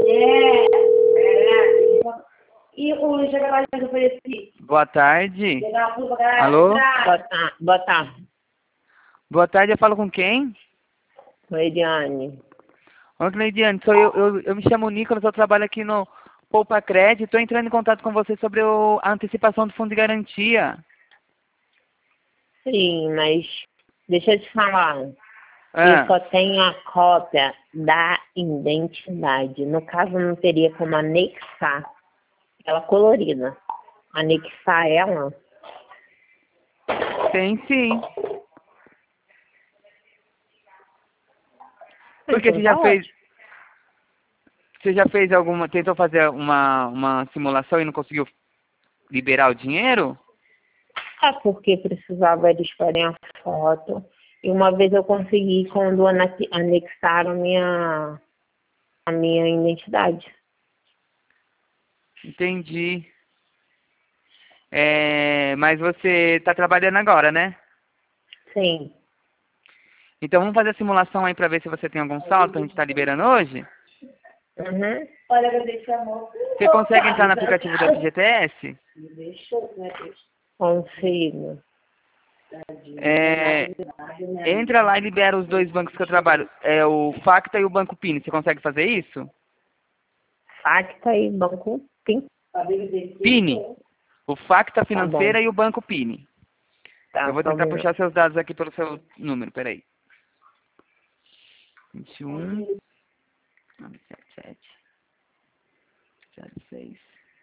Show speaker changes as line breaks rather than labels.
E o Luiz chega lá e ofereci.
Boa tarde. Alô?
Boa tarde.
Boa tarde, eu falo com quem?
Leidiane.
Oi, Cleidiane, sou eu me chamo Nicolas, eu trabalho aqui no Poupa Crédito, estou entrando em contato com você sobre a antecipação do fundo de garantia.
Sim, mas deixa eu te falar.
Ah,
Eu só tenho a cópia da identidade. No caso, não teria como anexar ela colorida. Anexar ela?
tem sim. Porque
Então tá ótimo.
você já fez alguma, tentou fazer uma simulação e não conseguiu liberar o dinheiro?
É porque precisava eles farem a foto. E uma vez eu consegui quando anexaram a minha identidade.
Entendi. Mas você está trabalhando agora, né?
Sim.
Então vamos fazer a simulação aí para ver se você tem algum saldo que a gente está liberando hoje?
Uhum.
Olha, eu deixei a mão.
Você consegue entrar no aplicativo do FGTS?
Consigo.
Entra lá e libera os dois bancos que eu trabalho. É o Facta e o Banco Pini. Você consegue fazer isso?
Facta e Banco Pim.
Pini. O Facta
Tá bom.
Financeira e o Banco Pini.
Tá,
Eu vou
só um
tentar
minuto.
puxar seus dados aqui pelo seu número, peraí. 21 977 06